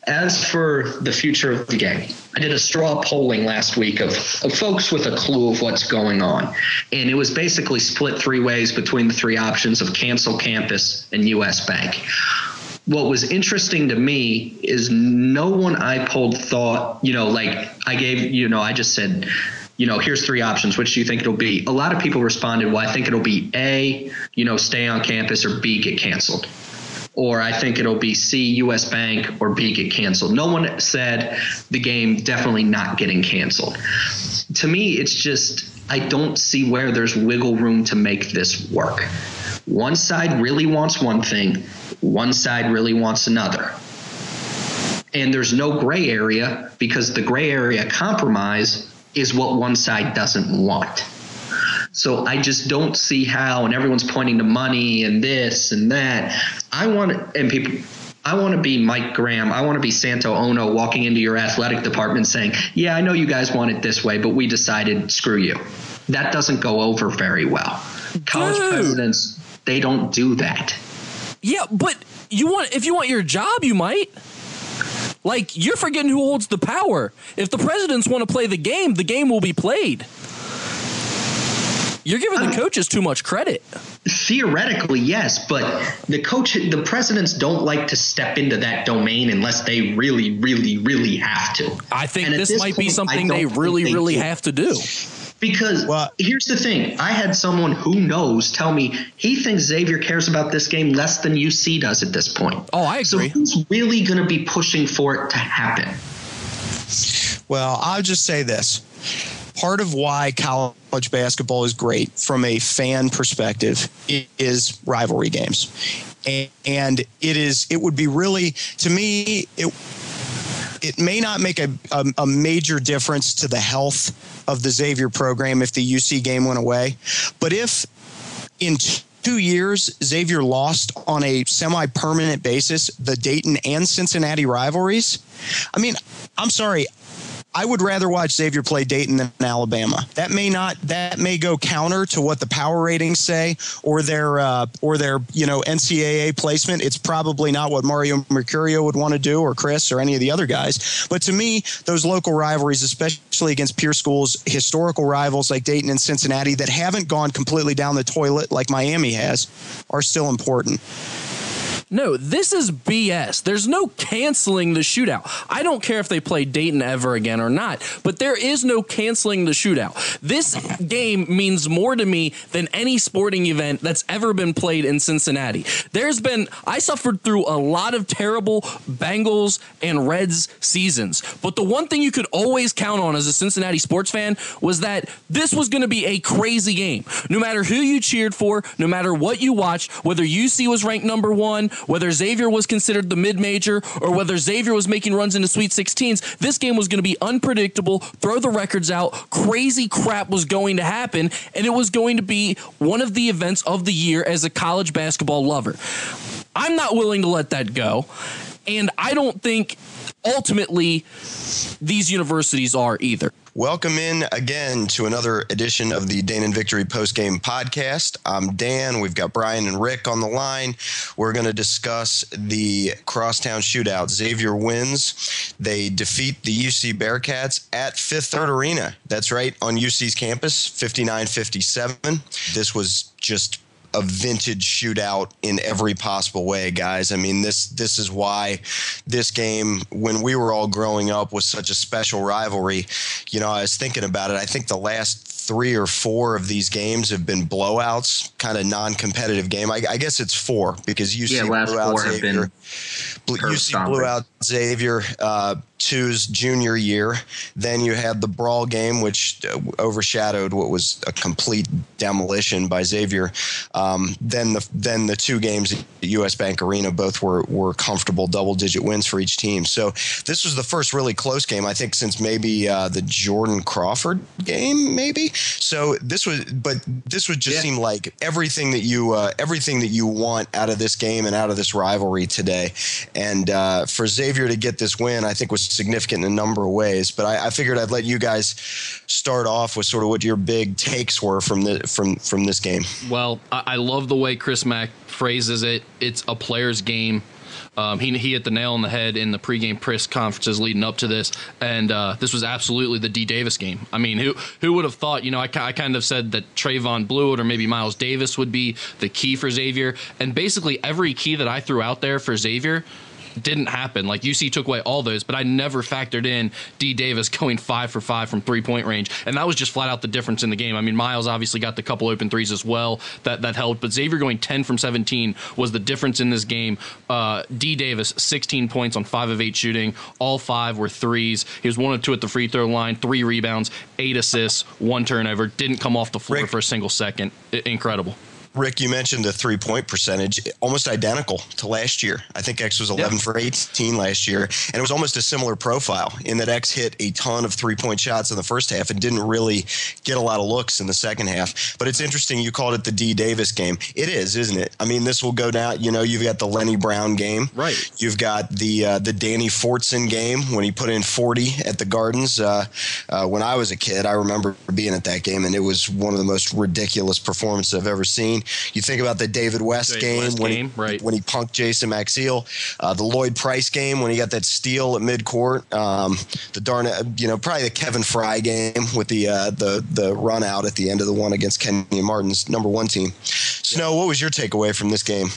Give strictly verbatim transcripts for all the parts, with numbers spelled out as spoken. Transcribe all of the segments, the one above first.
as for the future of the game, I did a straw polling last week of, of folks with a clue of what's going on. And it was basically split three ways between the three options of cancel campus and U S Bank. What was interesting to me is no one I polled thought, you know, like I gave, you know, I just said, you know, here's three options. Which do you think it'll be? A lot of people responded, well, I think it'll be A, you know, stay on campus, or B, get canceled. Or I think it'll be C, U S Bank, or B, get canceled. No one said the game definitely not getting canceled. To me, it's just, I don't see where there's wiggle room to make this work. One side really wants one thing. One side really wants another. And there's no gray area, because the gray area compromise is what one side doesn't want. So I just don't see how, and everyone's pointing to money and this and that. I want, and people, I want to be Mike Graham. I want to be Santo Ono walking into your athletic department saying, yeah, I know you guys want it this way, but we decided, screw you. That doesn't go over very well. College Dude. presidents, they don't do that. Yeah, but you want if you want your job, you might. Like, you're forgetting who holds the power. If the presidents want to play the game, the game will be played. You're giving the coaches too much credit. Theoretically, yes, but the coach, the presidents don't like to step into that domain unless they really, really, really have to. I think And at this, this might be point, something I they don't really, think they really do. have to do. Because Well- here's the thing. I had someone who knows tell me he thinks Xavier cares about this game less than U C does at this point. Oh, I So agree. who's really going to be pushing for it to happen? Well, I'll just say this. Part of why college basketball is great from a fan perspective is rivalry games. And it is, it would be really, to me, it it may not make a, a, a major difference to the health of the Xavier program if the U C game went away. But if in two years Xavier lost on a semi-permanent basis the Dayton and Cincinnati rivalries, I mean, I'm sorry, I would rather watch Xavier play Dayton than Alabama. That may not, that may go counter to what the power ratings say, or their, uh, or their, you know, N C double A placement. It's probably not what Mario Mercurio would want to do, or Chris, or any of the other guys. But to me, those local rivalries, especially against peer schools, historical rivals like Dayton and Cincinnati that haven't gone completely down the toilet like Miami has, are still important. No, this is B S. There's no canceling the shootout. I don't care if they play Dayton ever again or not, but there is no canceling the shootout. This game means more to me than any sporting event that's ever been played in Cincinnati. There's been, I suffered through a lot of terrible Bengals and Reds seasons, but the one thing you could always count on as a Cincinnati sports fan was that this was going to be a crazy game. No matter who you cheered for, no matter what you watched, whether U C was ranked number one, whether Xavier was considered the mid-major, or whether Xavier was making runs into Sweet sixteens, this game was going to be unpredictable, throw the records out, crazy crap was going to happen, and it was going to be one of the events of the year as a college basketball lover. I'm not willing to let that go, and I don't think ultimately these universities are either. Welcome in again to another edition of the Dane and Victory postgame podcast. I'm Dan. We've got Brian and Rick on the line. We're going to discuss the Crosstown shootout. Xavier wins. They defeat the U C Bearcats at Fifth Third Arena. That's right, on U C's campus, fifty-nine fifty-seven. This was just a vintage shootout in every possible way, guys. I mean, this this is why this game, when we were all growing up, was such a special rivalry. You know, I was thinking about it. I think the last three or four of these games have been blowouts, kind of non-competitive game. I, I guess it's four because U C Yeah, last blew out four have Xavier. been U C blew out Xavier uh, two's junior year. Then you had the Brawl game, which uh, overshadowed what was a complete demolition by Xavier. Um, then the then the two games at U S Bank Arena, both were were comfortable double-digit wins for each team. So this was the first really close game, I think, since maybe uh, the Jordan Crawford game, maybe. So this was, but this would just yeah. seem like everything that you uh, everything that you want out of this game and out of this rivalry today. And uh, for Xavier to get this win, I think was significant in a number of ways. But I, I figured I'd let you guys start off with sort of what your big takes were from the from from this game. Well, I, I love the way Chris Mack phrases it. It's a player's game. Um, he he hit the nail on the head in the pregame press conferences leading up to this, and uh, this was absolutely the D Davis game. I mean, who who would have thought? You know, I, I kind of said that Trayvon Blewett or maybe Miles Davis would be the key for Xavier, and basically every key that I threw out there for Xavier didn't happen. Like, U C took away all those, but I never factored in D Davis going five for five from three-point range, and that was just flat out the difference in the game. I mean, Miles obviously got the couple open threes as well that that helped, but Xavier going ten from seventeen was the difference in this game. Uh, D Davis, sixteen points on five of eight shooting. All five were threes. He was one of two at the free throw line, three rebounds, eight assists, one turnover. Didn't come off the floor Rick, for a single second. I- incredible. Rick, you mentioned the three-point percentage, almost identical to last year. I think X was eleven yeah. for eighteen last year, and it was almost a similar profile in that X hit a ton of three-point shots in the first half and didn't really get a lot of looks in the second half. But it's interesting you called it the D Davis game. It is, isn't it? I mean, this will go down. You know, you've got the Lenny Brown game. Right. You've got the uh, the Danny Fortson game when he put in forty at the Gardens. Uh, uh, when I was a kid, I remember being at that game, and it was one of the most ridiculous performances I've ever seen. You think about the David West David game, West when, game he, right. when he punked Jason Maxiel, uh, the Lloyd Price game when he got that steal at midcourt, um, the darn, you know, probably the Kevin Fry game with the uh, the the run out at the end of the one against Kenyon Martin's number one team. Snow, what was your takeaway from this game?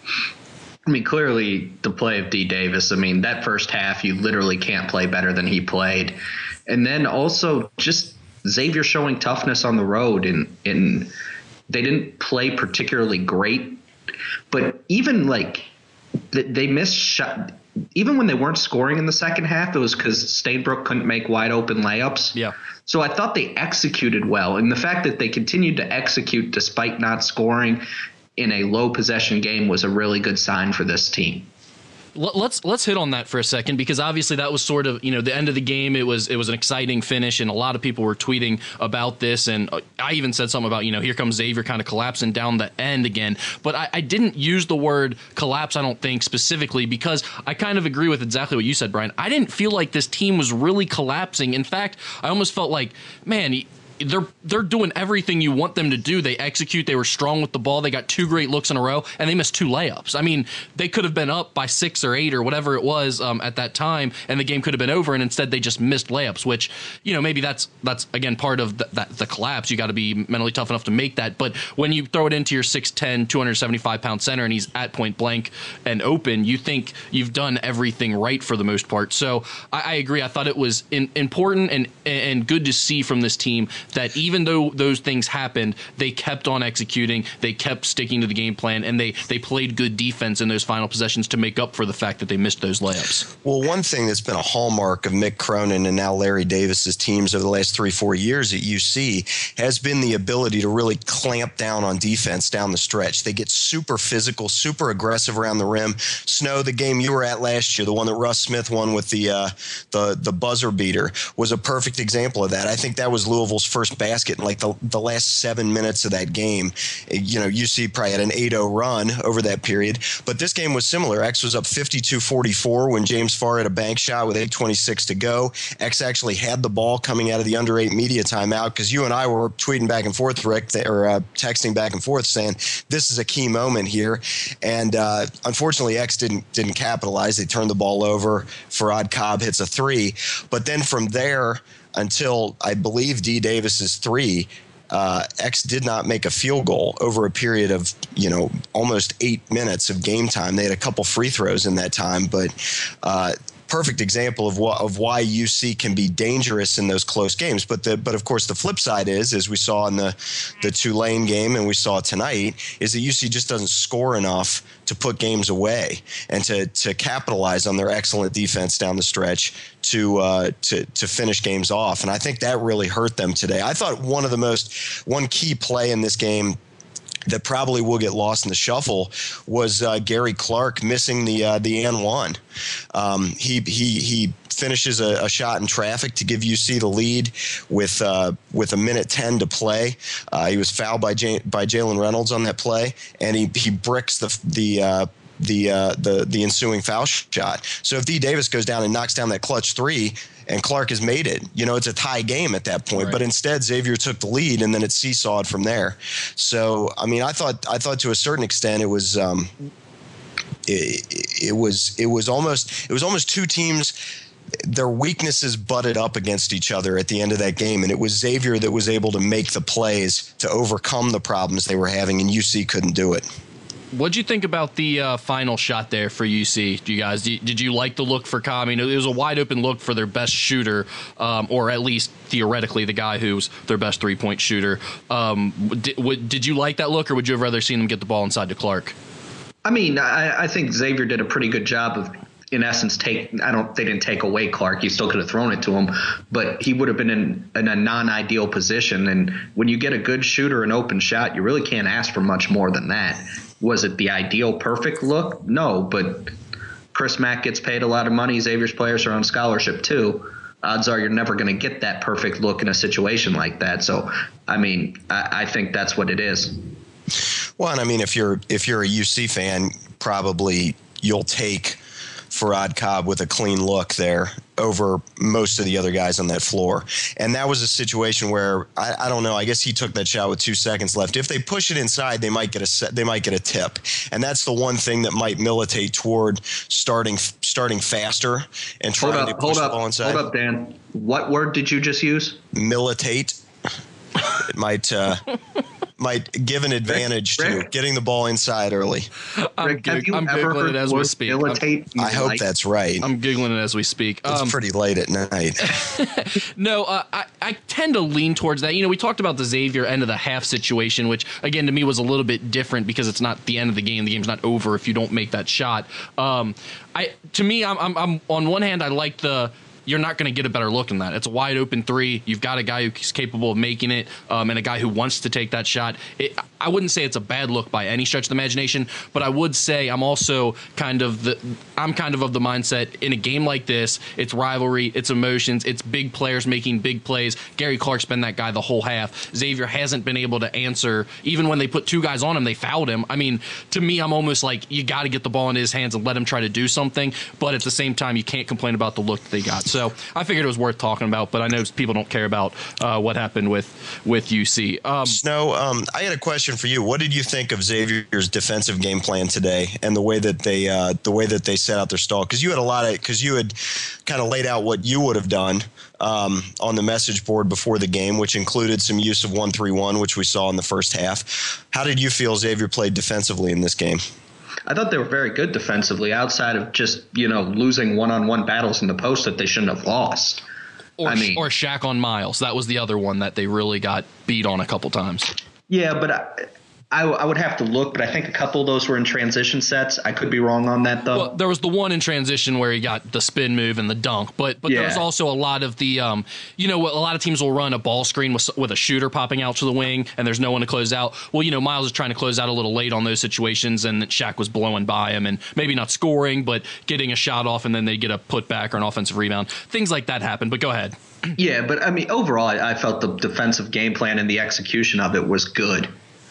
I mean, clearly the play of D Davis. I mean, that first half, you literally can't play better than he played, and then also just Xavier showing toughness on the road and in. They didn't play particularly great, but even like they missed shot. Even when they weren't scoring in the second half, it was because Stainbrook couldn't make wide open layups. Yeah. So I thought they executed well. And the fact that they continued to execute despite not scoring in a low possession game was a really good sign for this team. Let's let's hit on that for a second, because obviously that was sort of, you know, the end of the game. It was it was an exciting finish, and a lot of people were tweeting about this, and I even said something about, you know, here comes Xavier kind of collapsing down the end again. But I, I didn't use the word collapse, I don't think, specifically, because I kind of agree with exactly what you said, Brian. I didn't feel like this team was really collapsing. In fact, I almost felt like, man, he, They're they're doing everything you want them to do. They execute. They were strong with the ball. They got two great looks in a row, and they missed two layups. I mean, they could have been up by six or eight or whatever it was um, at that time, and the game could have been over. And instead, they just missed layups. Which, you know, maybe that's that's again part of the, that the collapse. You got to be mentally tough enough to make that. But when you throw it into your six ten, two hundred seventy-five pound center, and he's at point blank and open, you think you've done everything right for the most part. So I, I agree. I thought it was in, important and and good to see from this team that even though those things happened, they kept on executing, they kept sticking to the game plan, and they they played good defense in those final possessions to make up for the fact that they missed those layups. Well, one thing that's been a hallmark of Mick Cronin and now Larry Davis's teams over the last three, four years at U C has been the ability to really clamp down on defense down the stretch. They get super physical, super aggressive around the rim. Snow, the game you were at last year, the one that Russ Smith won with the uh, the the buzzer beater, was a perfect example of that. I think that was Louisville's first basket in like the, the last seven minutes of that game. You know, U C probably had an eight oh run over that period, but this game was similar. X was up fifty-two forty-four when James Farr had a bank shot with eight twenty-six to go. X actually had the ball coming out of the under eight media timeout, because you and I were tweeting back and forth, Rick, or uh, texting back and forth saying this is a key moment here. And uh, unfortunately, X didn't didn't capitalize. They turned the ball over. Farad Cobb hits a three. But then from there until I believe D Davis's three, uh, X did not make a field goal over a period of, you know, almost eight minutes of game time. They had a couple free throws in that time, but uh, perfect example of what of why U C can be dangerous in those close games. But the but of course the flip side is, as we saw in the the Tulane game and we saw tonight, is that U C just doesn't score enough to put games away and to to capitalize on their excellent defense down the stretch to uh, to to finish games off. And I think that really hurt them today. I thought one of the most one key play in this game that probably will get lost in the shuffle was uh, Gary Clark missing the uh, the and one. Um, he he he finishes a, a shot in traffic to give U C the lead with uh, with a minute ten to play. Uh, he was fouled by J- by Jalen Reynolds on that play, and he he bricks the the. Uh, the uh, the the ensuing foul shot. So if D Davis goes down and knocks down that clutch three, and Clark has made it, you know, it's a tie game at that point. Right. But instead, Xavier took the lead, and then it seesawed from there. So I mean, I thought I thought to a certain extent it was. Um, it, it was it was almost it was almost two teams. Their weaknesses butted up against each other at the end of that game, and it was Xavier that was able to make the plays to overcome the problems they were having, and U C couldn't do it. What'd you think about the uh, final shot there for U C? Do you guys did you like the look for Cobb? I mean, it was a wide open look for their best shooter, um, or at least theoretically the guy who's their best three point shooter. Um, did, w- did you like that look, or would you have rather seen them get the ball inside to Clark? I mean, I, I think Xavier did a pretty good job of, in essence, take. I don't. They didn't take away Clark. You still could have thrown it to him, but he would have been in, in a non-ideal position. And when you get a good shooter, an open shot, you really can't ask for much more than that. Was it the ideal perfect look? No, but Chris Mack gets paid a lot of money. Xavier's players are on scholarship too. Odds are you're never going to get that perfect look in a situation like that. So, I mean, I, I think that's what it is. Well, and I mean, if you're if you're a U C fan, probably you'll take Farad Cobb with a clean look there over most of the other guys on that floor. And that was a situation where I, I don't know. I guess he took that shot with two seconds left. If they push it inside, they might get a set, they might get a tip. And that's the one thing that might militate toward starting starting faster and trying hold up, to push hold the up, ball inside. Hold up, Dan. What word did you just use? Militate. It might uh, might give an advantage Rick, to Rick? getting the ball inside early. I'm, Rick, have gig- you I'm ever giggling heard it as the we word speak. militate? I hope Like- that's right. I'm giggling it as we speak. It's Um, pretty late at night. No, uh, I, I tend to lean towards that. You know, we talked about the Xavier end of the half situation, which, again, to me was a little bit different because it's not the end of the game. The game's not over if you don't make that shot. Um, I To me, I'm, I'm, I'm on one hand, I like the you're not going to get a better look than that. It's a wide open three. You've got a guy who's capable of making it um, and a guy who wants to take that shot. It, I wouldn't say it's a bad look by any stretch of the imagination, but I would say I'm also kind of the I'm kind of of the mindset in a game like this, it's rivalry, it's emotions, it's big players making big plays. Gary Clark's been that guy the whole half. Xavier hasn't been able to answer. Even when they put two guys on him, they fouled him. I mean, to me, I'm almost like you got to get the ball in his hands and let him try to do something, but at the same time, you can't complain about the look that they got. So I figured it was worth talking about, but I know people don't care about uh, what happened with with U C. Um, Snow, um, I had a question for you. What did you think of Xavier's defensive game plan today, and the way that they uh, the way that they set out their stall? Because you had a lot of because you had kind of laid out what you would have done um, on the message board before the game, which included some use of one three one, which we saw in the first half. How did you feel Xavier played defensively in this game? I thought they were very good defensively, outside of just, you know, losing one-on-one battles in the post that they shouldn't have lost. or, I mean, or Shaq on Miles. That was the other one that they really got beat on a couple times. Yeah, but I, I, I would have to look, but I think a couple of those were in transition sets. I could be wrong on that, though. Well, there was the one in transition where he got the spin move and the dunk, but but Yeah. there was also a lot of the, um, you know, a lot of teams will run a ball screen with with a shooter popping out to the wing, and there's no one to close out. Well, you know, Miles is trying to close out a little late on those situations, and Shaq was blowing by him, and maybe not scoring, but getting a shot off, and then they get a putback or an offensive rebound. Things like that happen. But go ahead. Yeah, but I mean, overall, I, I felt the defensive game plan and the execution of it was good.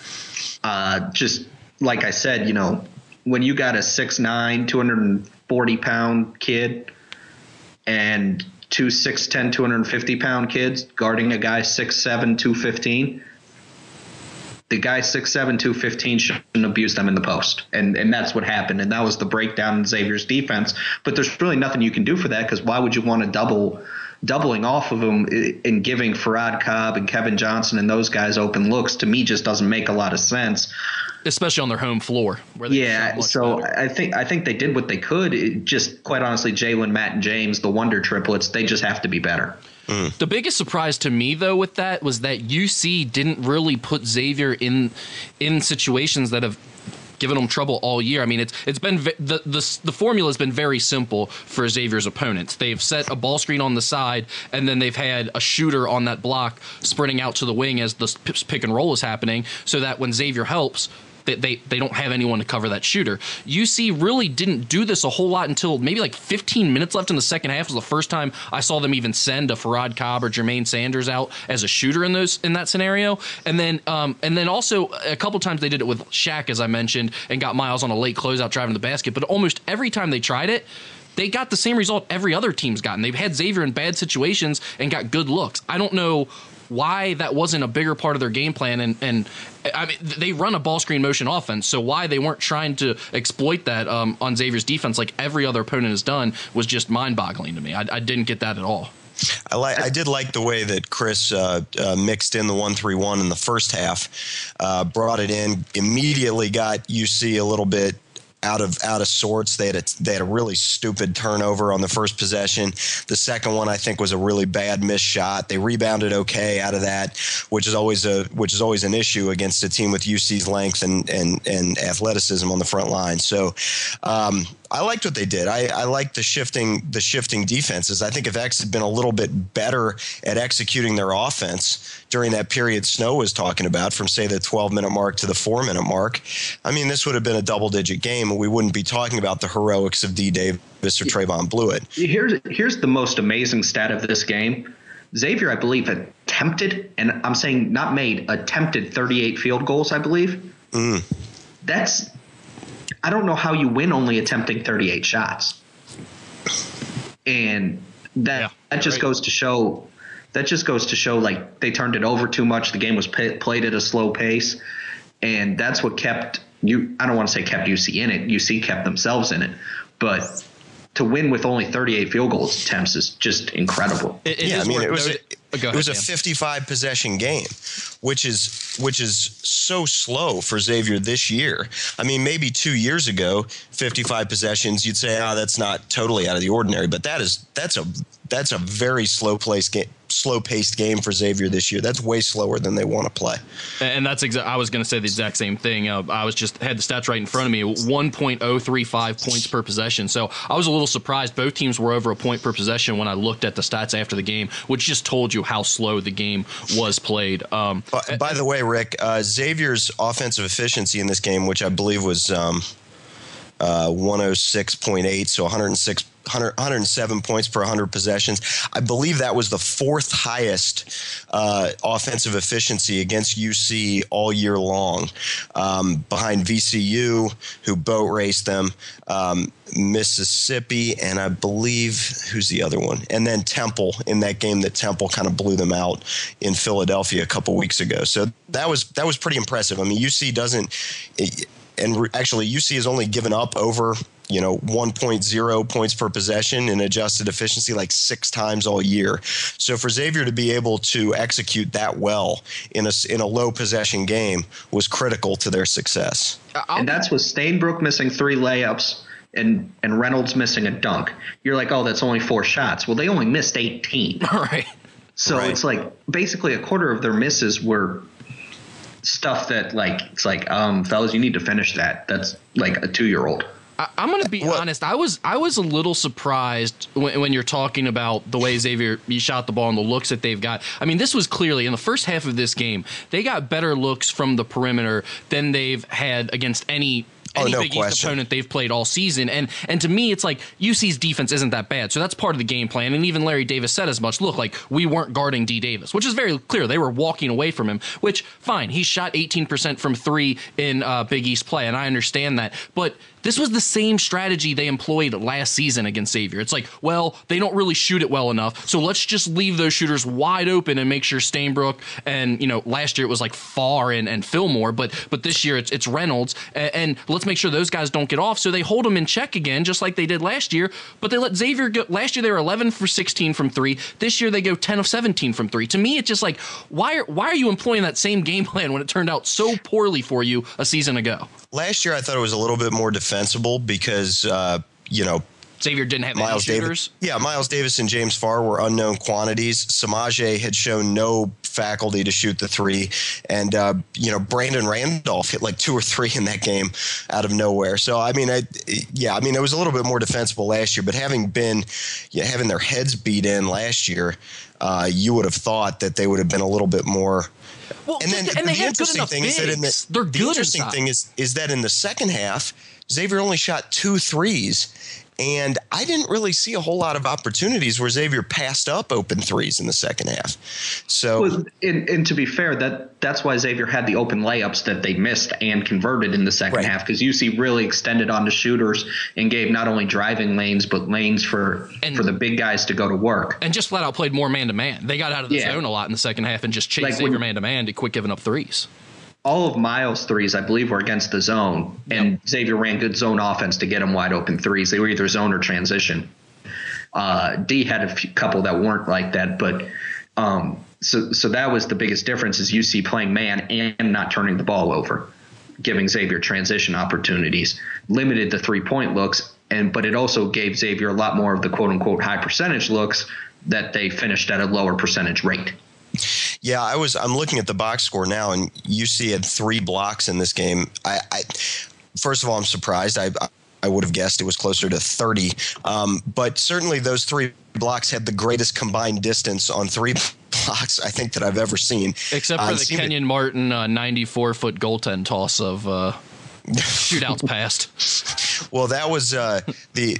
Uh, just like I said, you know, when you got a six nine, two hundred forty pound kid and two six ten, two hundred fifty pound kids guarding a guy six seven, two fifteen, the guy six seven, two fifteen shouldn't abuse them in the post. And and that's what happened. And that was the breakdown in Xavier's defense. But there's really nothing you can do for that, because why would you want to double doubling off of them and giving Farad Cobb and Kevin Johnson and those guys open looks? To me, just doesn't make a lot of sense, Especially on their home floor. Where they yeah, shot much so better. I think I think they did what they could. It just, quite honestly, Jalen, Matt, and James, the wonder triplets, they just have to be better. The biggest surprise to me, though, with that was that U C didn't really put Xavier in in situations that have given them trouble all year. I mean, it's it's been v- the the the formula has been very simple for Xavier's opponents. They've set a ball screen on the side, and then they've had a shooter on that block sprinting out to the wing as the pick and roll is happening, so that when Xavier helps, They, they they don't have anyone to cover that shooter. U C really didn't do this a whole lot until maybe like fifteen minutes left in the second half was the first time I saw them even send a Farad Cobb or Jermaine Sanders out as a shooter in those in that scenario. And then um, and then also a couple times they did it with Shaq, as I mentioned, and got Miles on a late closeout driving to the basket. But almost every time they tried it, they got the same result every other team's gotten. They've had Xavier in bad situations and got good looks. I don't know why that wasn't a bigger part of their game plan. And, and I mean, they run a ball screen motion offense, so why they weren't trying to exploit that um, on Xavier's defense like every other opponent has done was just mind-boggling to me. I, I didn't get that at all. I like. I did like the way that Chris uh, uh, mixed in the one three one in the first half, uh, brought it in, immediately got U C a little bit out of out of sorts. They had a, they had a really stupid turnover on the first possession. The second one, I think, was a really bad missed shot. They rebounded okay out of that, which is always a which is always an issue against a team with U C's length and and and athleticism on the front line. So. Um, I liked what they did. I, I liked the shifting the shifting defenses. I think if X had been a little bit better at executing their offense during that period Snow was talking about, from say the twelve-minute mark to the four-minute mark, I mean, this would have been a double-digit game, and we wouldn't be talking about the heroics of D. Davis or Trayvon Blewett. Here's here's the most amazing stat of this game. Xavier, I believe, attempted, and I'm saying not made, attempted thirty-eight field goals, I believe. Mm. That's I don't know how you win only attempting thirty-eight shots. And that yeah, that just right. goes to show that just goes to show like they turned it over too much. The game was pay, played at a slow pace, and that's what kept you I don't want to say kept U C in it. U C kept themselves in it. But to win with only thirty-eight field goal attempts is just incredible. It, it yeah, I mean, it was, a, ahead, it was a fifty-five possession game, which is which is so slow for Xavier this year. I mean, maybe two years ago, fifty-five possessions, you'd say, oh, that's not totally out of the ordinary. But that is that's a that's a very slow place game. slow-paced game for Xavier this year. That's way slower than they want to play. And that's exa- I was going to say the exact same thing. Uh, I was just had the stats right in front of me. one point oh three five points per possession. So I was a little surprised. Both teams were over a point per possession when I looked at the stats after the game, which just told you how slow the game was played. Um, by, by the way, Rick, uh, Xavier's offensive efficiency in this game, which I believe was um, uh, one oh six point eight, so one hundred six one hundred, one hundred seven points per one hundred possessions. I believe that was the fourth highest uh, offensive efficiency against U C all year long, um, behind V C U, who boat raced them, um, Mississippi, and I believe, who's the other one? And then Temple in that game that Temple kind of blew them out in Philadelphia a couple weeks ago. So that was that was pretty impressive. I mean, U C doesn't – and actually U C has only given up over – you know, one point oh points per possession in adjusted efficiency like six times all year. So for Xavier to be able to execute that well in a, in a low possession game was critical to their success. And that's with Stainbrook missing three layups and, and Reynolds missing a dunk. You're like, oh, that's only four shots. Well, they only missed eighteen. All right. So right. It's like basically a quarter of their misses were stuff that like, it's like, um, fellas, you need to finish that. That's like a two-year-old. I, I'm going to be what? honest. I was I was a little surprised when, when you're talking about the way Xavier you shot the ball and the looks that they've got. I mean, this was clearly in the first half of this game. They got better looks from the perimeter than they've had against any. Any oh, no Big question. East opponent they've played all season. And and to me, it's like U C's defense isn't that bad. So that's part of the game plan. And even Larry Davis said as much. Look, like we weren't guarding D. Davis, which is very clear. They were walking away from him, which fine. He shot eighteen percent from three in uh, Big East play. And I understand that. But this was the same strategy they employed last season against Xavier. It's like, well, they don't really shoot it well enough. So let's just leave those shooters wide open and make sure Stainbrook and, you know, last year it was like Farr and, and Fillmore. But but this year it's, it's Reynolds. And, and let's make sure those guys don't get off. So they hold them in check again, just like they did last year. But they let Xavier go. Last year they were eleven for sixteen from three. This year they go ten of seventeen from three. To me, it's just like, why are, why are you employing that same game plan when it turned out so poorly for you a season ago? Last year I thought it was a little bit more defensible because, uh, you know, Xavier didn't have Miles many shooters. Davis, yeah, Miles Davis and James Farr were unknown quantities. Samaje had shown no faculty to shoot the three. And, uh, you know, Brandon Randolph hit like two or three in that game out of nowhere. So, I mean, I, yeah, I mean, it was a little bit more defensible last year. But having been, yeah, having their heads beat in last year, uh, you would have thought that they would have been a little bit more. Well, and then and the they have interesting good enough thing bigs. is that in the, They're the good interesting inside. thing is is that in the second half, Xavier only shot two threes, And I didn't really see a whole lot of opportunities where Xavier passed up open threes in the second half. So, well, and, and to be fair, that that's why Xavier had the open layups that they missed and converted in the second right. half, because U C really extended onto shooters and gave not only driving lanes but lanes for and, for the big guys to go to work. And just flat out played more man to man. They got out of the yeah. zone a lot in the second half and just chased like Xavier man to man to quit giving up threes. All of Miles' threes, I believe, were against the zone, and yep. Xavier ran good zone offense to get him wide open threes. They were either zone or transition. Uh, D had a few, couple that weren't like that, but um, so so that was the biggest difference is U C playing man and not turning the ball over, giving Xavier transition opportunities, limited the three-point looks, and but it also gave Xavier a lot more of the quote-unquote high percentage looks that they finished at a lower percentage rate. Yeah, I was. I'm looking at the box score now, and U C had three blocks in this game. I, I first of all, I'm surprised. I I would have guessed it was closer to thirty, um, but certainly those three blocks had the greatest combined distance on three blocks I think that I've ever seen. Except for uh, the Kenyon Martin uh, ninety-four foot goaltend toss of uh, shootouts past. Well, that was uh, the.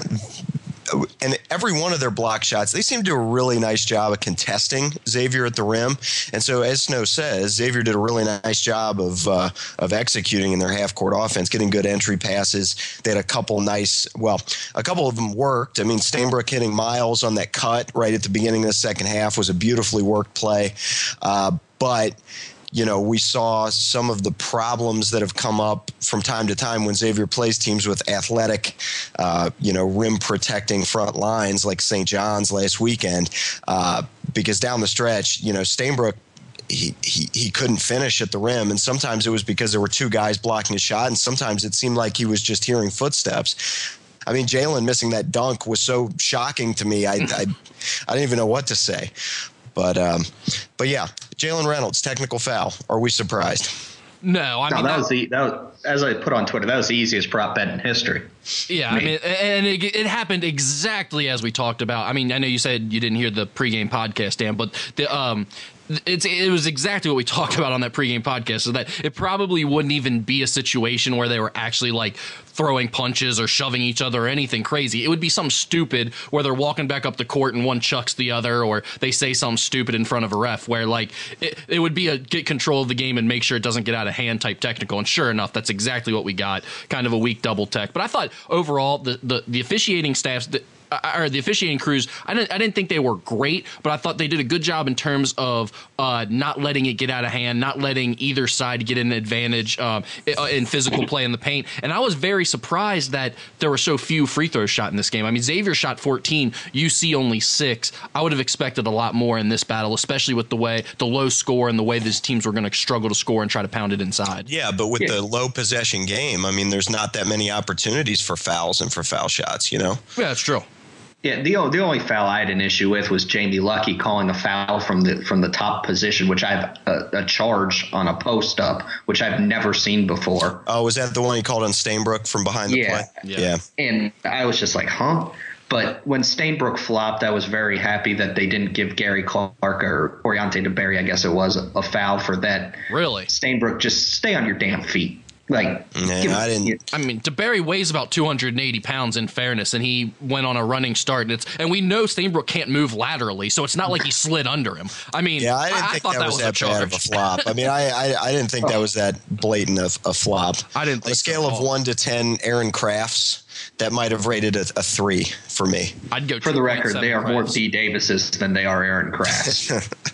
And every one of their block shots, they seem to do a really nice job of contesting Xavier at the rim. And so, as Snow says, Xavier did a really nice job of uh, of executing in their half-court offense, getting good entry passes. They had a couple nice, well, a couple of them worked. I mean, Stainbrook hitting Miles on that cut right at the beginning of the second half was a beautifully worked play. Uh, but you know, we saw some of the problems that have come up from time to time when Xavier plays teams with athletic, uh, you know, rim protecting front lines like Saint John's last weekend, uh, because down the stretch, you know, Stainbrook, he, he he couldn't finish at the rim. And sometimes it was because there were two guys blocking his shot. And sometimes it seemed like he was just hearing footsteps. I mean, Jalen missing that dunk was so shocking to me. I, I, I didn't even know what to say. But, um, but yeah, Jalen Reynolds, technical foul. Are we surprised? No, I no, mean that, that was the that was, as I put on Twitter, that was the easiest prop bet in history. Yeah, I mean, and it, it happened exactly as we talked about. I mean, I know you said you didn't hear the pregame podcast, Dan, but the um. It's it was exactly what we talked about on that pregame podcast, so that it probably wouldn't even be a situation where they were actually like throwing punches or shoving each other or anything crazy. It would be something stupid where they're walking back up the court and one chucks the other, or they say something stupid in front of a ref where like it, it would be a get control of the game and make sure it doesn't get out of hand type technical. And sure enough, that's exactly what we got. Kind of a weak double tech. But I thought overall the the, the officiating staffs that or the officiating crews, I didn't, I didn't think they were great, but I thought they did a good job in terms of uh, not letting it get out of hand, not letting either side get an advantage um, in physical play in the paint. And I was very surprised that there were so few free throws shot in this game. I mean, Xavier shot fourteen, U C only six. I would have expected a lot more in this battle, especially with the way the low score and the way these teams were going to struggle to score and try to pound it inside. Yeah, but with yeah. the low possession game, I mean, there's not that many opportunities for fouls and for foul shots, you know? Yeah, that's true. Yeah, the the only foul I had an issue with was Jamie Lucky calling a foul from the from the top position, which I've a, a charge on a post up, which I've never seen before. Oh, was that the one he called on Stainbrook from behind the yeah. play? Yeah. yeah. And I was just like, huh? But when Stainbrook flopped, I was very happy that they didn't give Gary Clark or Oriante DeBerry, I guess it was, a, a foul for that. Really? Stainbrook, just stay on your damn feet. Like, yeah, give, I didn't. I mean, DeBerry weighs about two hundred eighty pounds in fairness, and he went on a running start. And, it's, and we know Stainbrook can't move laterally, so it's not like he slid under him. I mean, yeah, I didn't I, think I thought that, that was, was that a bad of a flop. I mean, I, I, I didn't think that was that blatant of a flop. I didn't think On a scale so of one to ten, Aaron Crafts, that might have rated a, a three for me. I'd go for the record, they are Crafts. more D Davises than they are Aaron Crafts.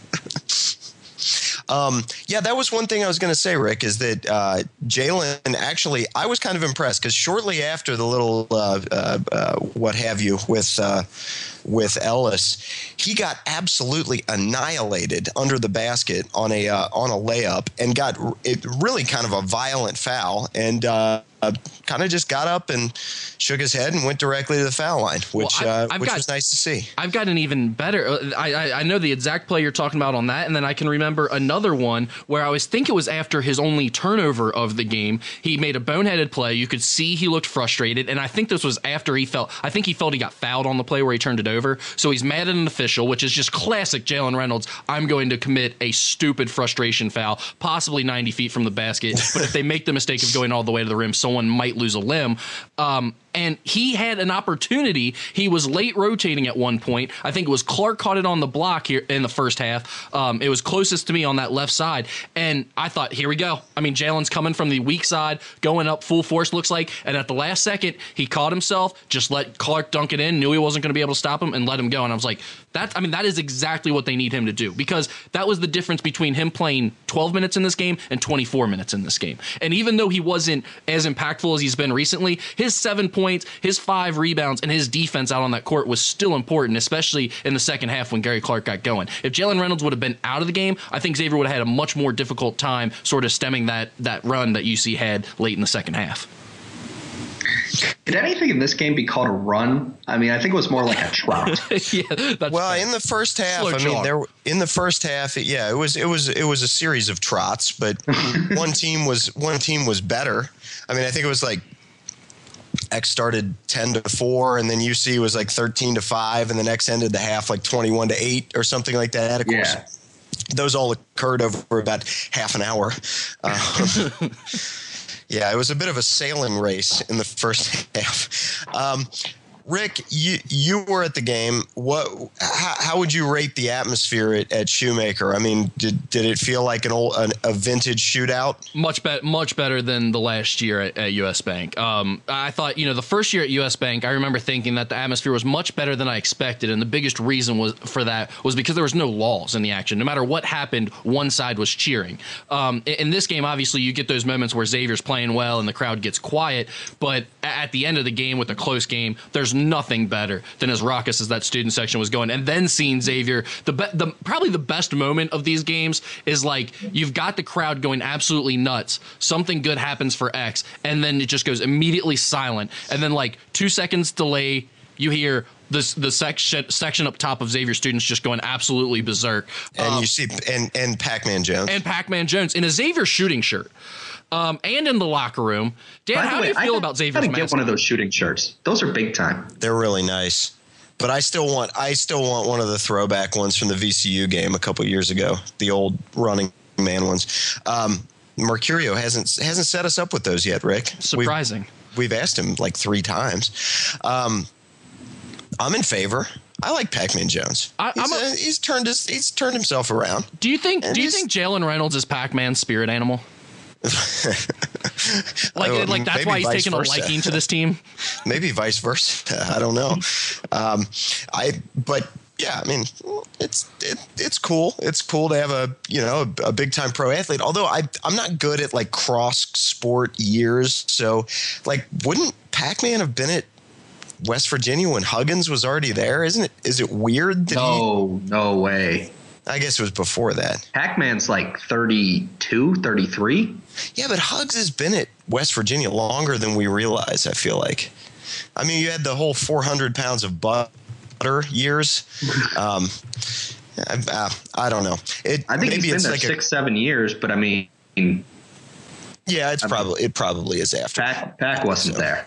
Um, yeah, that was one thing I was going to say, Rick, is that uh, Jalen actually, I was kind of impressed because shortly after the little uh, uh, uh, what have you with uh, with Ellis, he got absolutely annihilated under the basket on a uh, on a layup and got it really kind of a violent foul and uh, uh, kind of just got up and shook his head and went directly to the foul line, which well, I've, uh, I've which got, was nice to see. I've got an even better. I, I I know the exact play you're talking about on that, and then I can remember another one where I was think it was after his only turnover of the game. He made a boneheaded play. You could see he looked frustrated, and I think this was after he felt. I think he felt he got fouled on the play where he turned it over. So he's mad at an official, which is just classic Jalen Reynolds. I'm going to commit a stupid frustration foul, possibly ninety feet from the basket. But if they make the mistake of going all the way to the rim, someone might lose a limb. Um, And he had an opportunity. He was late rotating at one point. I think it was Clark caught it on the block here in the first half. Um, it was closest to me on that left side. And I thought, here we go. I mean, Jalen's coming from the weak side, going up full force, looks like. And at the last second, he caught himself, just let Clark dunk it in, knew he wasn't going to be able to stop him, and let him go. And I was like, that, I mean, that is exactly what they need him to do, because that was the difference between him playing twelve minutes in this game and twenty-four minutes in this game. And even though he wasn't as impactful as he's been recently, his seven points, his five rebounds, and his defense out on that court was still important, especially in the second half when Gary Clark got going. If Jalen Reynolds would have been out of the game, I think Xavier would have had a much more difficult time sort of stemming that that run that U C had late in the second half. Did anything in this game be called a run? I mean, I think it was more like a trot. yeah, that's well, fair. in the first half, Slow I mean, jog. there in the first half, yeah, it was it was it was a series of trots, but one team was one team was better. I mean, I think it was like X started ten to four, and then U C was like thirteen to five, and the next ended the half like twenty-one to eight or something like that. Of course, Yeah. those all occurred over about half an hour. Um, yeah, it was a bit of a sailing race in the first half. Um, Rick, you you were at the game. What? How, how would you rate the atmosphere at, at Shoemaker? I mean, did did it feel like an old an, a vintage shootout? Much better, much better than the last year at, at U S Bank. Um, I thought, you know, the first year at U S Bank, I remember thinking that the atmosphere was much better than I expected, and the biggest reason was for that was because there was no lulls in the action. No matter what happened, one side was cheering. Um, in, in this game, obviously, you get those moments where Xavier's playing well and the crowd gets quiet, but at the end of the game, with a close game, there's nothing better than as raucous as that student section was going, and then seeing Xavier. The, be- the probably the best moment of these games is like you've got the crowd going absolutely nuts. Something good happens for X, and then it just goes immediately silent, and then like two seconds delay, you hear this the section section up top of Xavier students just going absolutely berserk. And Um, you see, and and Pac-Man Jones and Pac-Man Jones in a Xavier shooting shirt. Um, and in the locker room. Dan, By the how way, do you feel I about Xavier's gotta get mascot? one of those shooting shirts. Those are big time. they're really nice. But I still want I still want one of the throwback ones from the V C U game a couple years ago, the old running man ones. Um, Mercurio hasn't hasn't set us up with those yet, Rick. Surprising. We've, we've asked him like three times. Um, I'm in favor. I like Pac-Man Jones. I- he's, I'm a- uh, he's turned his he's turned himself around. Do you think? And Do you he's- think Jalen Reynolds is Pac-Man's spirit animal? like, Oh, like that's maybe why he's vice taking versa. a liking to this team. Maybe vice versa. I don't know. Um, I but yeah, I mean, it's it, it's cool. It's cool to have a you know a, a big time pro athlete. Although I I'm not good at like cross sport years. So like, wouldn't Pac-Man have been at West Virginia when Huggins was already there? Isn't it? Is it weird that No, no way. he? I guess it was before that. Pac-Man's like thirty-two, thirty-three. Yeah, but Hugs has been at West Virginia longer than we realize, I feel like. I mean, you had the whole four hundred pounds of butter years. Um, I, uh, I don't know. It, I think maybe he's been it's there like six, a, seven years, but I mean, yeah, it's probably it probably is after. Pac, Pac wasn't So. there.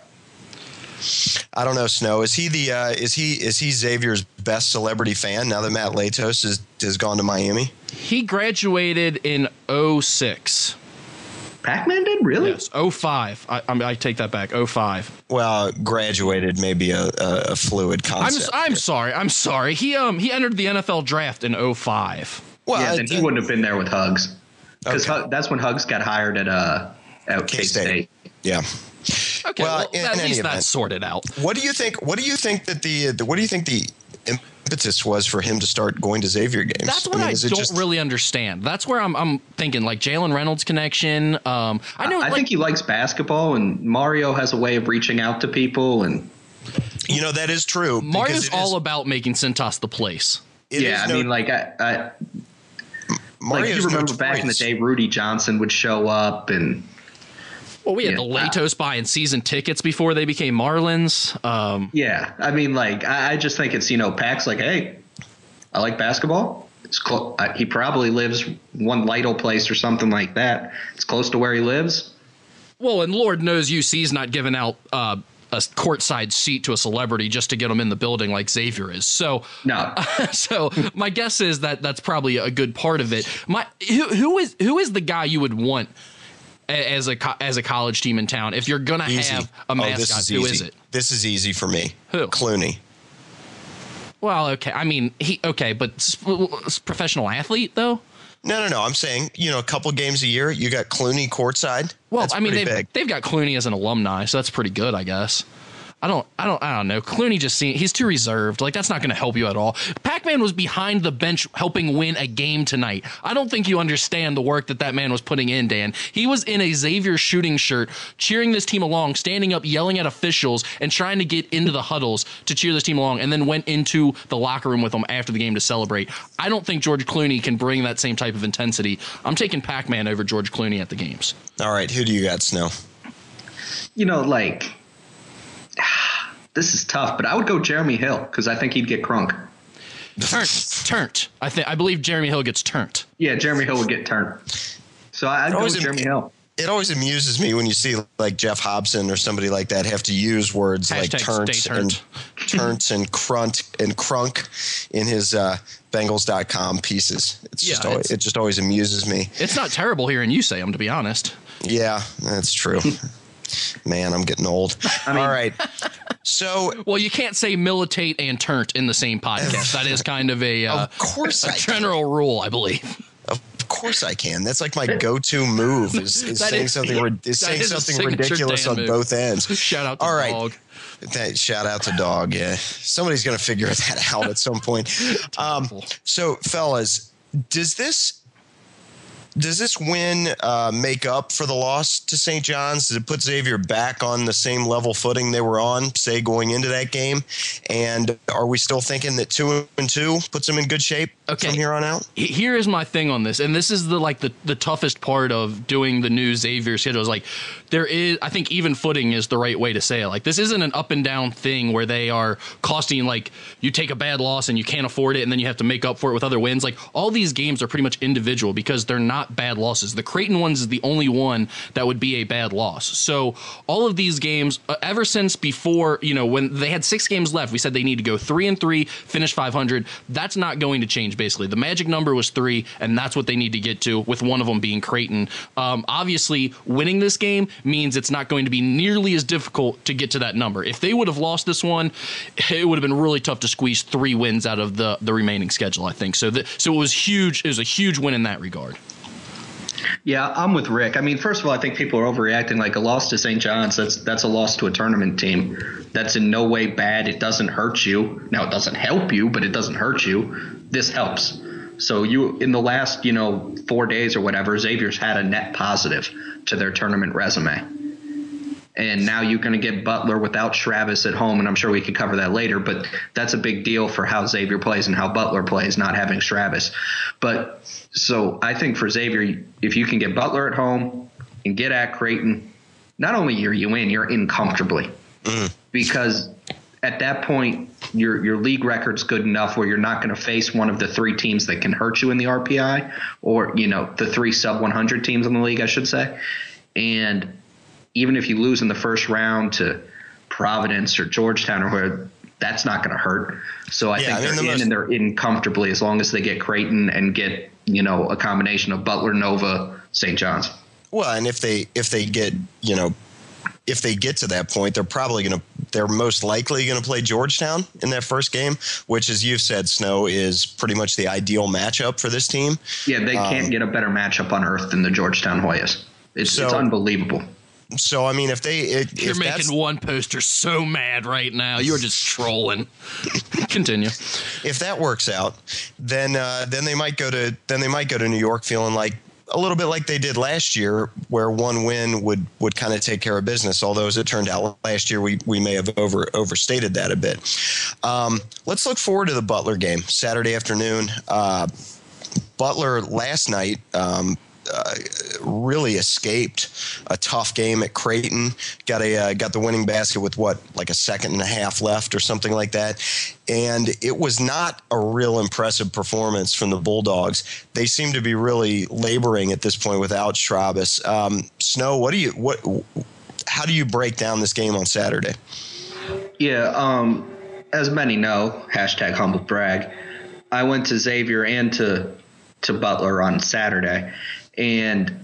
I don't know, Snow. Is he the uh, is he is he Xavier's best celebrity fan now that Matt Latos has has gone to Miami? He graduated in oh six. Pac-Man did? Really? Yes, oh five. I, I, mean, I take that back. oh five. Well, graduated may be a, a, a fluid I'm concept. I'm sorry. I'm sorry. He um he entered the N F L draft in oh five. well, Yeah, then it- he wouldn't have been there with Hugs. Because Okay. that's when Hugs got hired at uh at K-State. K-State. yeah. Okay, Well, well, in at any least event. that's sorted out. What do you think? What do you think that the, the what do you think the impetus was for him to start going to Xavier games? That's what I, mean, is it don't just- really understand. That's where I'm I'm thinking like Jalen Reynolds connection. Um, I know. I like, think he likes basketball, and Mario has a way of reaching out to people. And You know, that is true. because Mario's it all is- about making Cintas the place. it yeah, is I no- mean, like I, I like Mario's you remember back in the notorious. day, Rudy Johnson would show up, and Well, we had Yeah. the Latos buying season tickets before they became Marlins. Um, yeah, I mean, like I, I just think it's you know, Pac's like, hey, I like basketball. It's clo- uh, he probably lives one Lytle place or something like that. It's close to where he lives. well, and Lord knows U C's not giving out uh, a courtside seat to a celebrity just to get them in the building like Xavier is. So, No, so my guess is that that's probably a good part of it. My who, who is who is the guy you would want as a co- as a college team in town. If you're gonna Easy. have a mascot, oh, this is who easy. is it? This is easy for me. Who? Clooney. Well, okay. I mean, he okay, but sp- professional athlete though. No, no, no. I'm saying, you know, a couple games a year, you got Clooney courtside. Well, That's I mean, pretty they've big. they've got Clooney as an alumni, so that's pretty good, I guess. I don't, I don't, I don't know. Clooney just seems he's too reserved. Like that's not going to help you at all. Pac-Man was behind the bench helping win a game tonight. I don't think you understand the work that that man was putting in, Dan. He was in a Xavier shooting shirt, cheering this team along, standing up, yelling at officials, and trying to get into the huddles to cheer this team along, and then went into the locker room with them after the game to celebrate. I don't think George Clooney can bring that same type of intensity. I'm taking Pac-Man over George Clooney at the games. All right, who do you got, Snow? You know, like, this is tough, but I would go Jeremy Hill because I think he'd get crunk. Turnt, turnt. I think I believe Jeremy Hill gets turnt. Yeah, Jeremy Hill would get turned. So I'd go with Jeremy Hill. It always amuses me when you see like Jeff Hobson or somebody like that have to use words Hashtag like turns stay and turnt. turns and crunt and crunk in his uh, Bengals dot com pieces. It's just Yeah, always, it's- it just always amuses me. It's not terrible hearing you say them, to be honest. Yeah, that's true. Man, I'm getting old. I mean- All right. So Well, you can't say militate and turnt in the same podcast. That is kind of a, uh, Of course a I can. general rule, I believe. Of course I can. That's like my go-to move is, is That saying is- something ri- is that saying is a something signature ridiculous Dan on move. both ends. Shout out to All right. Dog. That, shout out to Dog. Yeah, somebody's gonna figure that out at some point. Um, so, fellas, does this does this win uh, make up for the loss to Saint John's? Does it put Xavier back on the same level footing they were on, say, going into that game? And are we still thinking that two and two puts them in good shape Okay. from here on out? Here is my thing on this, and this is the like the, the toughest part of doing the new Xavier schedule is like there is I think even footing is the right way to say it. Like this isn't an up and down thing where they are costing like you take a bad loss and you can't afford it and then you have to make up for it with other wins. Like all these games are pretty much individual because they're not bad losses. The Creighton ones is the only one that would be a bad loss. So all of these games uh, ever since before, you know, when they had six games left, we said they need to go three and three, finish five hundred. That's not going to change. Basically, the magic number was three, and that's what they need to get to, with one of them being Creighton. Um, obviously, winning this game means it's not going to be nearly as difficult to get to that number. If they would have lost this one, it would have been really tough to squeeze three wins out of the the remaining schedule, I think. So, the, so it was huge. It was a huge win in that regard. Yeah, I'm with Rick. I mean, first of all, I think people are overreacting. Like a loss to Saint John's, that's that's a loss to a tournament team. That's in no way bad. It doesn't hurt you. Now, it doesn't help you, but it doesn't hurt you. This helps. So you, in the last, you know, four days or whatever, Xavier's had a net positive to their tournament resume. And now you're going to get Butler without Travis at home, and I'm sure we could cover that later, but that's a big deal for how Xavier plays and how Butler plays, not having Travis. But so I think for Xavier, if you can get Butler at home and get at Creighton, not only are you in, you're in comfortably. Mm. Because at that point, your your league record's good enough where you're not going to face one of the three teams that can hurt you in the R P I, or, you know, the three sub one hundred teams in the league, I should say. And even if you lose in the first round to Providence or Georgetown or where, that's not going to hurt. So I Yeah, think I mean, they're the in most- and they're in comfortably as long as they get Creighton and get, you know, a combination of Butler, Nova, Saint John's. Well, and if they if they get, you know, if they get to that point, they're probably going to they're most likely going to play Georgetown in that first game, which, as you've said, Snow, is pretty much the ideal matchup for this team. Yeah, they can't Um, get a better matchup on earth than the Georgetown Hoyas. It's, So- it's unbelievable. So, I mean, if they it, You're if that's- making one poster so mad right now. You're just trolling. Continue. if that works out, then uh, then they might go to then they might go to New York feeling like a little bit like they did last year, where one win would would kind of take care of business. Although, as it turned out last year, we we may have over overstated that a bit. Um, let's look forward to the Butler game Saturday afternoon. Uh, Butler last night. Um, Uh, really escaped a tough game at Creighton. Got a uh, got the winning basket with what, like a second and a half left or something like that. And it was not a real impressive performance from the Bulldogs. They seem to be really laboring at this point without Travis. Um, Snow, what do you what? How do you break down this game on Saturday? Yeah, um, as many know, hashtag humble brag, I went to Xavier and to to Butler on Saturday. And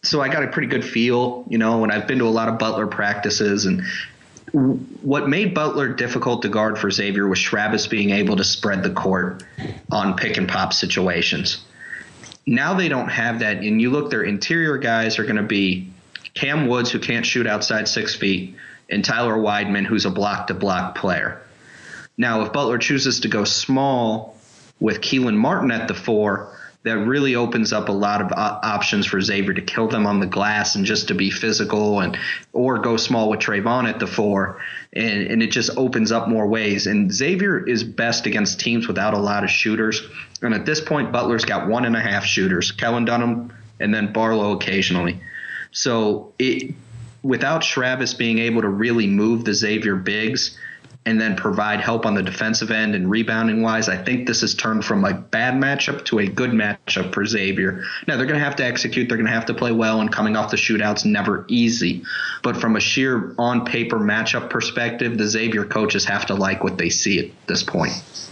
so I got a pretty good feel, you know, and I've been to a lot of Butler practices, and what made Butler difficult to guard for Xavier was Schrabis being able to spread the court on pick and pop situations. Now they don't have that, and you look, their interior guys are going to be Cam Woods, who can't shoot outside six feet, and Tyler Weidman, who's a block-to-block player. Now, if Butler chooses to go small with Keelan Martin at the four, that really opens up a lot of options for Xavier to kill them on the glass and just to be physical, and or go small with Trayvon at the four, and, and it just opens up more ways. And Xavier is best against teams without a lot of shooters. And at this point, Butler's got one and a half shooters, Kellen Dunham and then Barlow occasionally. So it, without Schrabis being able to really move the Xavier bigs and then provide help on the defensive end and rebounding wise, I think this has turned from a bad matchup to a good matchup for Xavier. Now, they're going to have to execute. They're going to have to play well, and coming off the shootout's never easy. But from a sheer on-paper matchup perspective, the Xavier coaches have to like what they see at this point.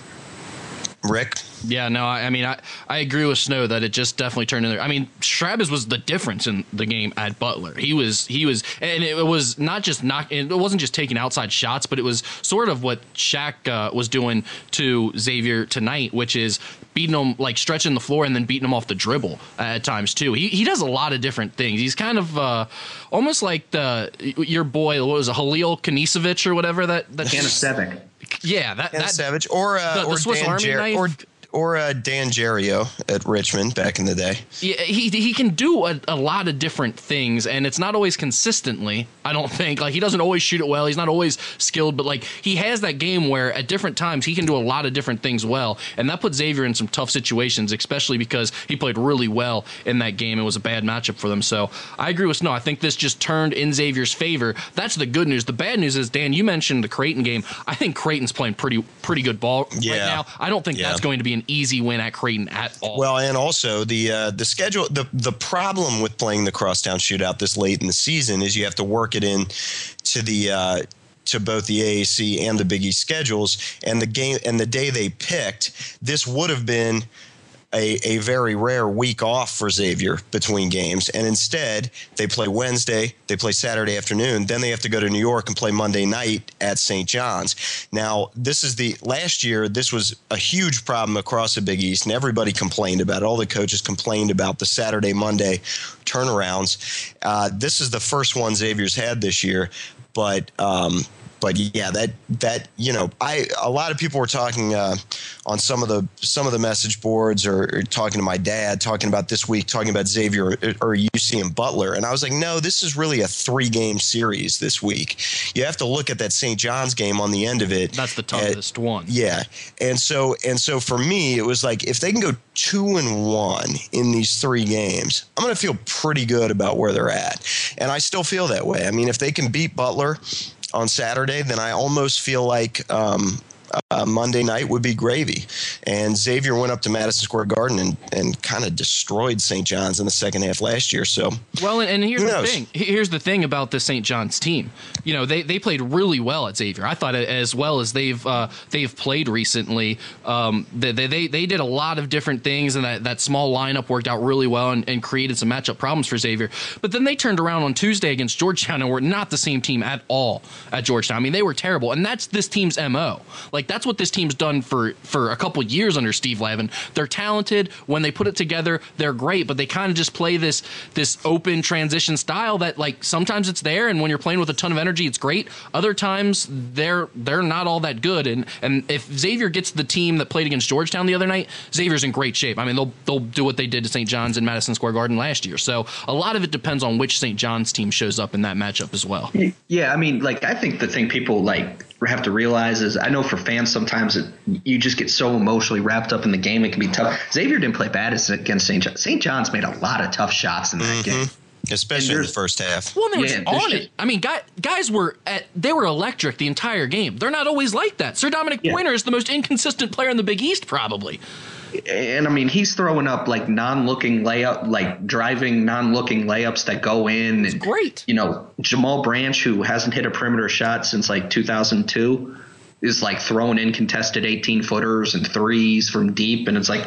Rick? Yeah, no, I, I mean, I, I agree with Snow that it just definitely turned in there. I mean, Schrabis was the difference in the game at Butler. He was, he was, and it was not just knock, it wasn't just taking outside shots, but it was sort of what Shaq uh, was doing to Xavier tonight, which is beating him, like stretching the floor and then beating him off the dribble at times too. He he does a lot of different things. He's kind of uh, almost like the your boy, what was it, Halil Kanisevic or whatever that that Kanisevic. Yeah, that, that Savage or uh, the, the or Swiss Dan Army Jer- knife. or or uh, Dan Gerio at Richmond back in the day. Yeah, he he can do a, a lot of different things, and it's not always consistently. I don't think like he doesn't always shoot it well. He's not always skilled, but like he has that game where at different times he can do a lot of different things well, and that put Xavier in some tough situations, especially because he played really well in that game. It was a bad matchup for them. So I agree with Snow. I think this just turned in Xavier's favor. That's the good news. The bad news is, Dan, you mentioned the Creighton game. I think Creighton's playing pretty pretty good ball yeah. right now. I don't think yeah. that's going to be an easy win at Creighton at all. Well, and also the uh, the schedule, the the problem with playing the crosstown shootout this late in the season is you have to work it in to the uh, to both the A A C and the Big East schedules, and the game and the day they picked, this would have been A, a very rare week off for Xavier between games, and instead they play Wednesday, they play Saturday afternoon, then they have to go to New York and play Monday night at Saint John's. Now, this is the last year, this was a huge problem across the Big East, and everybody complained about it. All the coaches complained about the Saturday, Monday turnarounds. Uh, this is the first one Xavier's had this year, but um, But yeah, that that you know, I a lot of people were talking uh, on some of the some of the message boards, or, or talking to my dad, talking about this week, talking about Xavier or, or U C and Butler, and I was like, no, this is really a three game series this week. You have to look at that Saint John's game on the end of it. That's the toughest at, one. Yeah, and so and so for me, it was like if they can go two and one in these three games, I'm going to feel pretty good about where they're at, and I still feel that way. I mean, if they can beat Butler on Saturday, then I almost feel like um, uh, Monday night would be gravy. And Xavier went up to Madison Square Garden and, and kind of destroyed Saint John's in the second half last year. So, well, and, and here's who the knows? thing. Here's the thing about the Saint John's team. You know, they, they played really well at Xavier. I thought as well as they've uh, they've played recently. Um, they, they they did a lot of different things, and that, that small lineup worked out really well and, and created some matchup problems for Xavier. But then they turned around on Tuesday against Georgetown and were not the same team at all at Georgetown. I mean, they were terrible, and that's this team's M O. Like, that's what this team's done for, for a couple years under Steve Lavin. They're talented. When they put it together, they're great, but they kind of just play this this open transition style that, like, sometimes it's there, and when you're playing with a ton of energy, it's great. Other times, they're they're not all that good, and and if Xavier gets the team that played against Georgetown the other night, Xavier's in great shape. I mean, they'll they'll do what they did to Saint John's in Madison Square Garden last year. So a lot of it depends on which Saint John's team shows up in that matchup as well. Yeah, I mean, like, I think the thing people like have to realize is, I know for fans sometimes it, you just get so emotionally wrapped up in the game, it can be tough. Xavier didn't play bad against Saint John. Saint John's made a lot of tough shots in that mm-hmm. game, especially in the first half. Well, they were Yeah, on there's- it. I mean, guys, guys were at, they were electric the entire game. They're not always like that. Sir Dominic Yeah. Pointer is the most inconsistent player in the Big East, probably. And I mean, he's throwing up like non-looking layup, like driving non-looking layups that go in. It's and, great. You know, Jamal Branch, who hasn't hit a perimeter shot since like two thousand two, is like throwing in contested eighteen footers and threes from deep. And it's like,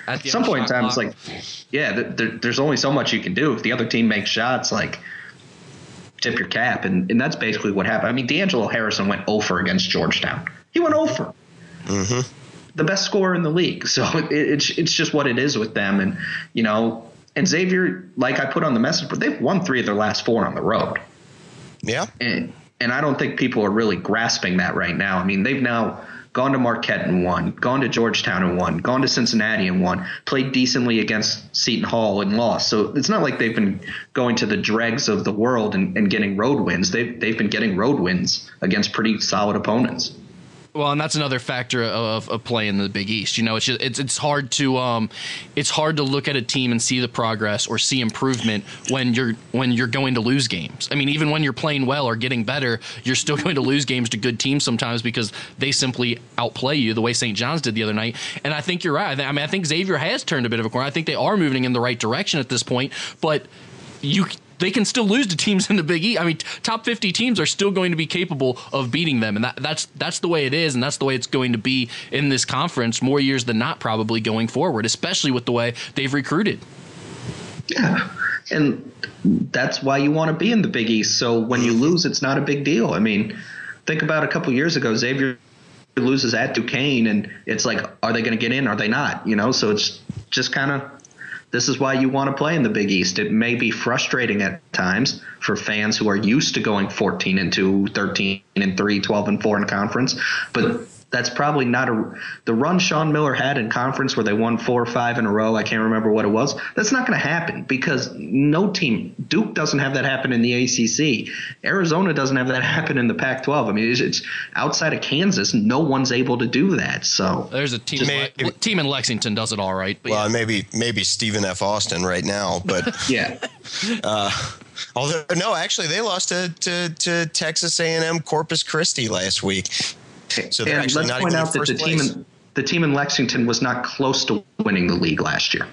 At some point in time, clock. It's like, yeah, there, there's only so much you can do. If the other team makes shots, like, tip your cap. And, and that's basically what happened. I mean, D'Angelo Harrison went over against Georgetown. He went over. Mm-hmm. The best scorer in the league. So it, it's it's just what it is with them. And, you know, and Xavier, like I put on the message, but they've won three of their last four on the road. Yeah. And, and I don't think people are really grasping that right now. I mean, they've now gone to Marquette and won, gone to Georgetown and won, gone to Cincinnati and won, played decently against Seton Hall and lost. So it's not like they've been going to the dregs of the world and, and getting road wins. They've, they've been getting road wins against pretty solid opponents. Well, and that's another factor of, of play in the Big East. You know, it's just, it's it's hard to um, it's hard to look at a team and see the progress or see improvement when you're when you're going to lose games. I mean, even when you're playing well or getting better, you're still going to lose games to good teams sometimes because they simply outplay you the way Saint John's did the other night. And I think you're right. I mean, I think Xavier has turned a bit of a corner. I think they are moving in the right direction at this point, but you. They can still lose to teams in the Big East. I mean, top fifty teams are still going to be capable of beating them, and that, that's that's the way it is, and that's the way it's going to be in this conference more years than not, probably going forward, especially with the way they've recruited. Yeah, and that's why you want to be in the Big East. So when you lose, it's not a big deal. I mean, think about a couple years ago, Xavier loses at Duquesne, and it's like, are they going to get in? Are they not? You know, so it's just kind of. This is why you want to play in the Big East. It may be frustrating at times for fans who are used to going fourteen and two, thirteen and three, twelve and four in conference, but that's probably not a the run Sean Miller had in conference where they won four or five in a row. I can't remember what it was. That's not going to happen because no team. Duke doesn't have that happen in the A C C. Arizona doesn't have that happen in the Pac twelve. I mean, it's, it's outside of Kansas. No one's able to do that. So there's a team. Maybe, Le- team in Lexington does it all right. But well, yeah. maybe maybe Stephen F. Austin right now, but yeah. Uh, although no, actually they lost to to, to Texas A and M Corpus Christi last week. So they're and actually let's not point even out in that first the team place. in, the team in Lexington was not close to winning the league last year.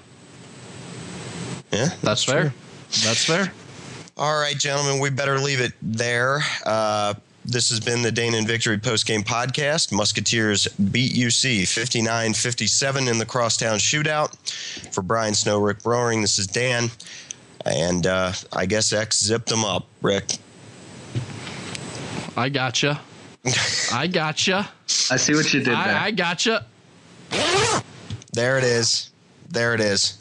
Yeah, that's, that's fair. True. That's fair. All right, gentlemen, we better leave it there. Uh, this has been the Dane and Victory postgame podcast. Musketeers beat U C fifty-nine fifty-seven in the Crosstown shootout. For Brian Snow, Rick Broering, this is Dan. And uh, I guess X zipped them up, Rick. I gotcha. I gotcha. I see what you did there. I, I gotcha. There it is. There it is.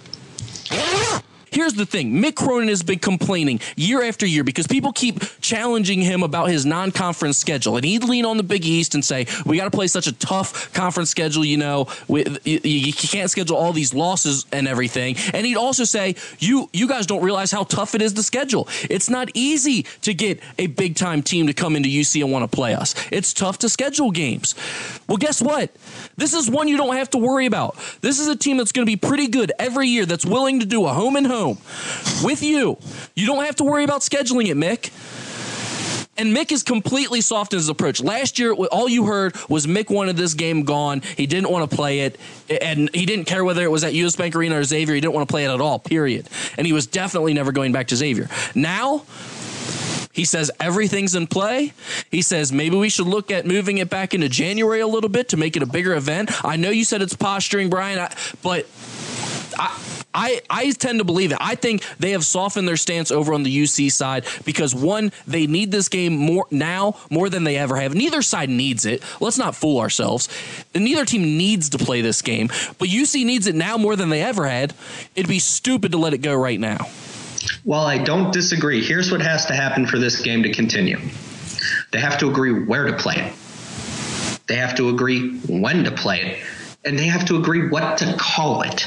Here's the thing. Mick Cronin has been complaining year after year because people keep challenging him about his non-conference schedule. And he'd lean on the Big East and say, we got to play such a tough conference schedule, you know, we, you, you can't schedule all these losses and everything. And he'd also say, you you guys don't realize how tough it is to schedule. It's not easy to get a big-time team to come into U C and want to play us. It's tough to schedule games. Well, guess what? This is one you don't have to worry about. This is a team that's going to be pretty good every year that's willing to do a home and home. With you. You don't have to worry about scheduling it, Mick. And Mick is completely soft in his approach. Last year, all you heard was Mick wanted this game gone. He didn't want to play it. And he didn't care whether it was at U S Bank Arena or Xavier. He didn't want to play it at all, period. And he was definitely never going back to Xavier. Now, he says everything's in play. He says maybe we should look at moving it back into January a little bit to make it a bigger event. I know you said it's posturing, Brian, but I... I, I tend to believe it. I think they have softened their stance over on the U C side because, one, they need this game more now more than they ever have. Neither side needs it. Let's not fool ourselves. Neither team needs to play this game, but U C needs it now more than they ever had. It'd be stupid to let it go right now. Well, I don't disagree. Here's what has to happen for this game to continue. They have to agree where to play it. They have to agree when to play it. And they have to agree what to call it.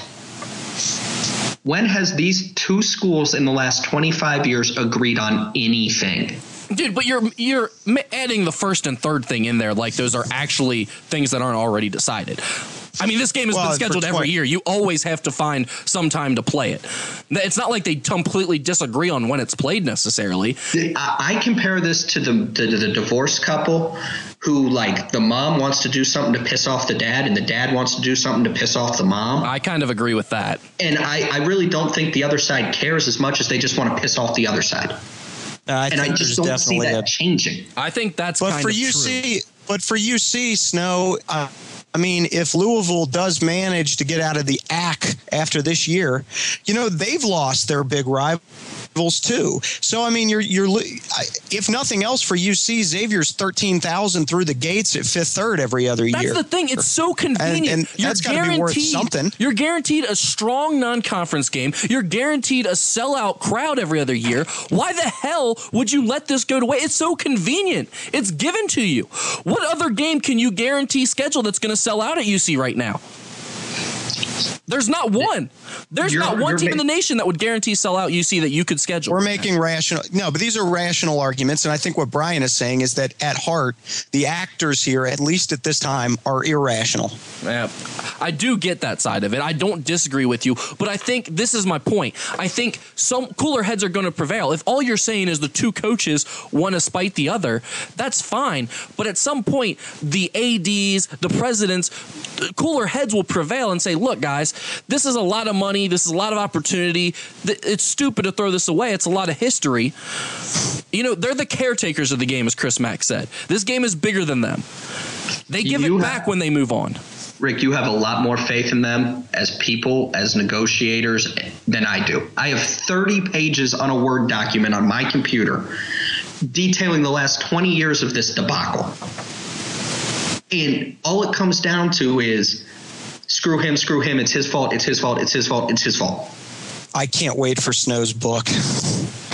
When has these two schools in the last twenty-five years agreed on anything? Dude, but you're you're adding the first and third thing in there like those are actually things that aren't already decided. I mean, this game has well, been scheduled every year. You always have to find some time to play it. It's not like they completely disagree on when it's played necessarily. I compare this to the to the divorced couple who, like, the mom wants to do something to piss off the dad and the dad wants to do something to piss off the mom. I kind of agree with that. And I, I really don't think the other side cares as much as they just want to piss off the other side. Uh, I and I just don't see that a, changing. I think that's but kind for of U C, true. But for U C, Snow, uh, I mean, if Louisville does manage to get out of the A C after this year, you know, they've lost their big rivals too. So, I mean, you're you're if nothing else for U C, Xavier's thirteen thousand through the gates at Fifth Third every other that's year. That's the thing. It's so convenient. And, and that's got to be worth something. You're guaranteed a strong non-conference game. You're guaranteed a sellout crowd every other year. Why the hell would you let this go to waste? It's so convenient. It's given to you. What other game can you guarantee schedule that's going to sell out at U C right now? There's not one. There's you're, not one team ma- in the nation that would guarantee sell out U C that you could schedule. We're making rational – no, but these are rational arguments, and I think what Brian is saying is that at heart, the actors here, at least at this time, are irrational. Yeah, I do get that side of it. I don't disagree with you, but I think this is my point. I think some cooler heads are going to prevail. If all you're saying is the two coaches want to spite the other, that's fine. But at some point, the A Ds, the presidents, cooler heads will prevail and say, look, guys, this is a lot of money. This is a lot of opportunity. It's stupid to throw this away. It's a lot of history. You know, they're the caretakers of the game, as Chris Mack said. This game is bigger than them. They give you it back have, when they move on. Rick, you have a lot more faith in them as people, as negotiators, than I do. I have thirty pages on a Word document on my computer detailing the last twenty years of this debacle. And all it comes down to is screw him, screw him. It's his fault. It's his fault. It's his fault. It's his fault. I can't wait for Snow's book.